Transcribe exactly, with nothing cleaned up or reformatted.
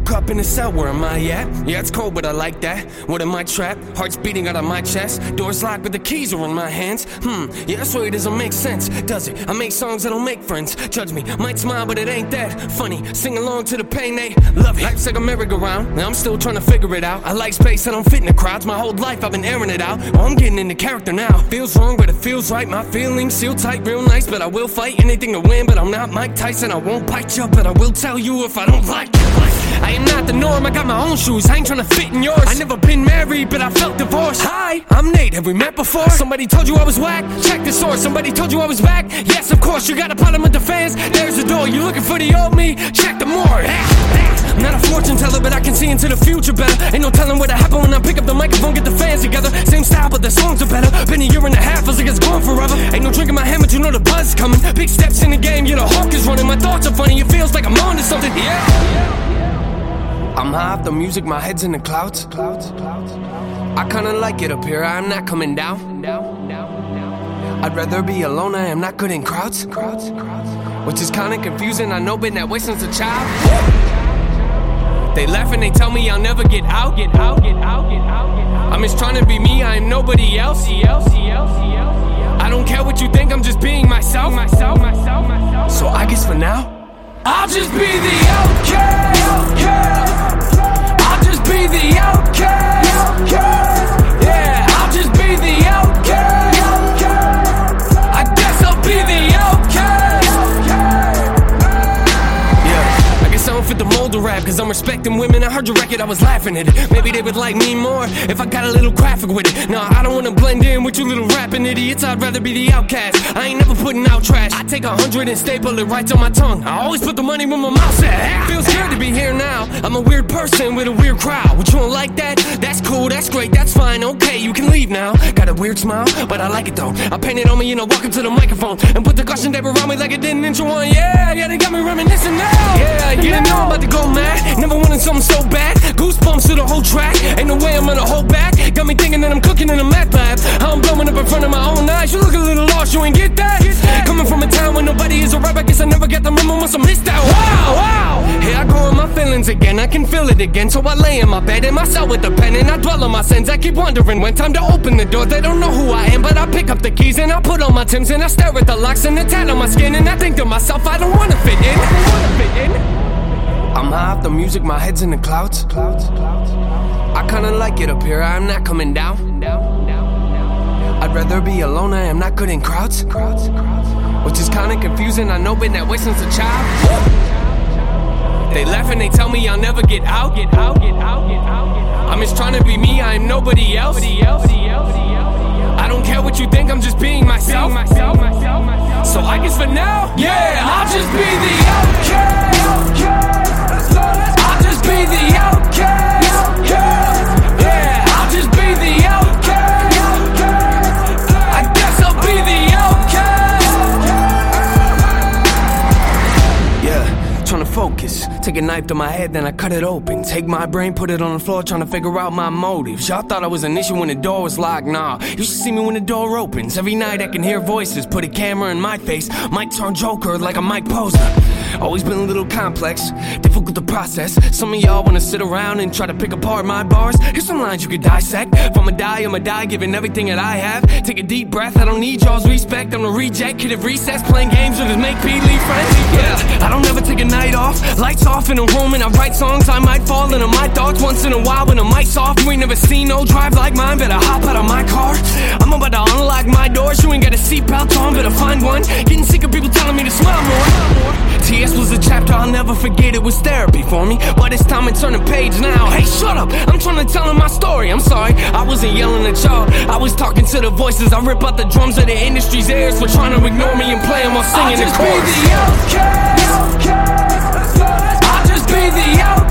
woke up in a cell, where am I at? Yeah, it's cold, but I like that. What am I trapped? Heart's beating out of my chest. Doors locked, but the keys are in my hands. Hmm, yeah, I swear it doesn't make sense, does it? I make songs that don't make friends. Judge me, might smile, but it ain't that funny. Sing along to the pain, they love it. Life's like a merry-go-round, now I'm still trying to figure it out. I like space, I don't fit in the crowds. My whole life I've been airing it out. Oh, I'm getting into character now. Feels wrong, but it feels right. My feelings seal tight, real nice, but I will fight anything to win. But I'm not Mike Tyson, I won't bite you, but I will tell you if I don't like it. I am not the norm, I got my own shoes, I ain't tryna fit in yours. I never been married, but I felt divorced. Hi, I'm Nate, have we met before? Somebody told you I was whack? Check the source. Somebody told you I was back? Yes, of course, you got a problem with the fans? There's the door, you looking for the old me? Check the more. I'm not a fortune teller, but I can see into the future better. Ain't no telling what'll happen when I pick up the microphone, get the fans together. Same style, but the songs are better. Been a year and a half, feels like it's gone forever. Ain't no drink in my hand, but you know the buzz is coming. Big steps in the game, yeah, the hawk is running. My thoughts are funny, it feels like I'm on to something, yeah. I'm high off the music, my head's in the clouds. I kinda like it up here, I'm not coming down. I'd rather be alone, I am not good in crowds. Which is kinda confusing, I know, been that way since a child. They laugh and they tell me I'll never get out. Get out, get out, get out, get out. I'm just trying to be me, I am nobody else. I don't care what you think, I'm just being myself. myself, myself, myself. So I guess for now, I'll just be the outcast. I'll just be the outcast. Yeah, I'll just be the outcast. I guess I'll be the outcast. Yeah, I guess I don't fit the mold of rap, cause I'm respecting women. I heard your record, I was laughing at it. Maybe they would like me more if I got a little graphic with it. No, I don't wanna blend in with you little rapping idiots. I'd rather be the outcast. I ain't never putting out trash. I take a hundred and staple it right to my tongue. I always put the money where my mouth's at. Feels good to be here now. I'm a weird person with a weird crowd. What, you don't like that? That's cool, that's great, that's fine. Okay, you can leave now. Got a weird smile, but I like it though. I paint it on me and I walk up to the microphone and put the caution tape around me like it didn't intro one. Yeah, yeah, they got me reminiscing now. Yeah, you didn't know I'm about to go mad. Never wanted something so bad. Goosebumps to the whole track. Ain't no way I'm gonna hold back. Got me thinking that I'm cooking in a meth lab. How I'm blowing up in front of my own eyes. You look a little lost, you ain't get that? Coming from a town where nobody is a rap, I guess I never got the memo once I missed that. Wow, wow. Here I go in my feelings again, I can feel it again. So I lay in my bed in my cell with the pen and I dwell on my sins. I keep wondering when time to open the door. They don't know who I am, but I pick up the keys and I put on my Timbs and I stare at the locks and the tat on my skin. And I think to myself, I don't wanna fit in. I don't wanna fit in. I'm high off the music, my head's in the clouds. I kinda like it up here, I'm not coming down. I'd rather be alone, I am not good in crowds. Which is kinda confusing, I know, been that way since a child. They laugh and they tell me I'll never get out. Get out, get out, get out, get out. I'm just trying to be me, I am nobody else. I don't care what you think, I'm just being myself. So I guess for now, yeah, I'll just be the outcast. I'll just be the outcast. Yeah, I'll just be the outcast. I guess I'll be the outcast. Yeah, trying to focus. Take a knife to my head, then I cut it open. Take my brain, put it on the floor, trying to figure out my motives. Y'all thought I was an issue when the door was locked. Nah, you should see me when the door opens. Every night I can hear voices, put a camera in my face. Might turn Joker like a Mike Posner. Always been a little complex, difficult to process. Some of y'all wanna sit around and try to pick apart my bars. Here's some lines you could dissect. If I'ma die, I'ma die giving everything that I have. Take a deep breath, I don't need y'all's respect. I'm a reject, kid at recess, playing games with his make-believe friends. Yeah, I don't ever take a night off. Lights off in a room and I write songs. I might fall into my thoughts once in a while when the mic's off. You ain't never seen no drive like mine, better hop out of my car. I'm about to unlock my doors, you ain't got a seatbelt on, better find one. Getting sick of people telling me to smile more. T S was a chapter I'll never forget, it was therapy for me. But it's time to turn the page now. Hey, shut up, I'm trying to tell him my story. I'm sorry, I wasn't yelling at y'all, I was talking to the voices. I rip out the drums of the industry's ears for trying to ignore me and play them while singing the chorus. I'll just be the outcast. I'll just be the outcast.